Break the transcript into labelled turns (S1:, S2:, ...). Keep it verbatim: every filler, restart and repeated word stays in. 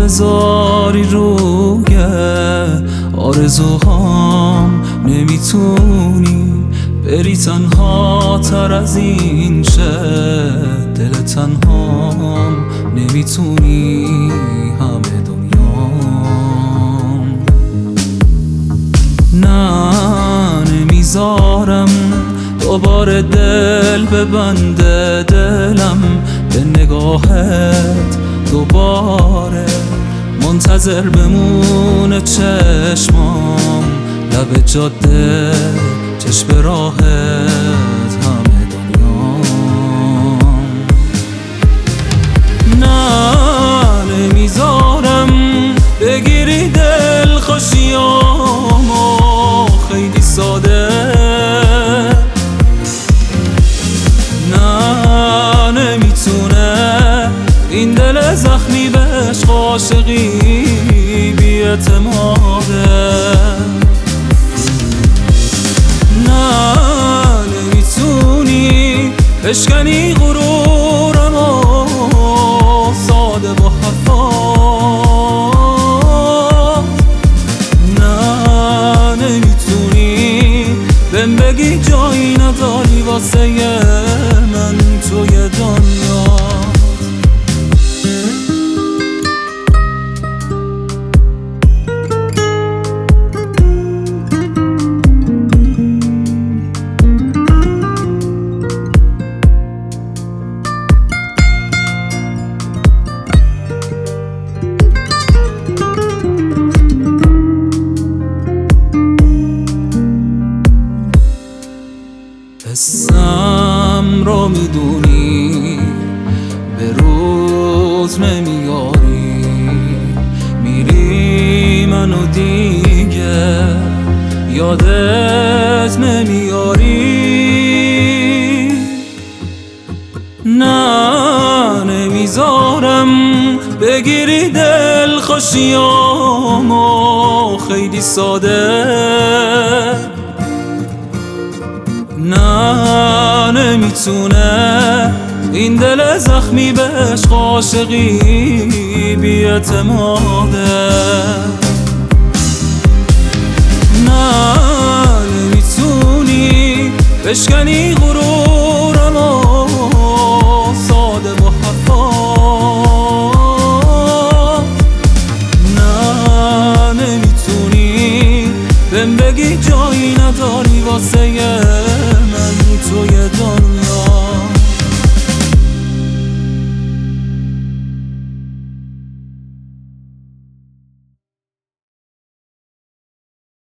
S1: بذاری روی آرزوهام، نمیتونی بری تنها تر از این شه. دل تنهام نمیتونی همه دنیام. نه نمیذارم دوباره دل ببنده دلم به نگاهت، دوباره منتظر بمونه چشمام لب جاده، چشم راهت همه دنیام. نه نمیذارم بگیری دل خوشیامو خیلی ساده. نه نمیتونه این دل زخمی به عشق عاشقی بی اعتماده. نه نمیتونی بشکنی غرورمو ساده با حرفات. نه نمیتونی بهم بگی جایی نداری واسه من توی دنیا. حسم رو میدونی به روز نمیاری، میری منو دیگه یادت نمیاری. نه نمیذارم بگیری دل خوشیامو خیلی ساده. نه نمیتونه این دل زخمی به عشق عاشقی بی اعتماده. نه نمیتونی بشکنی غرور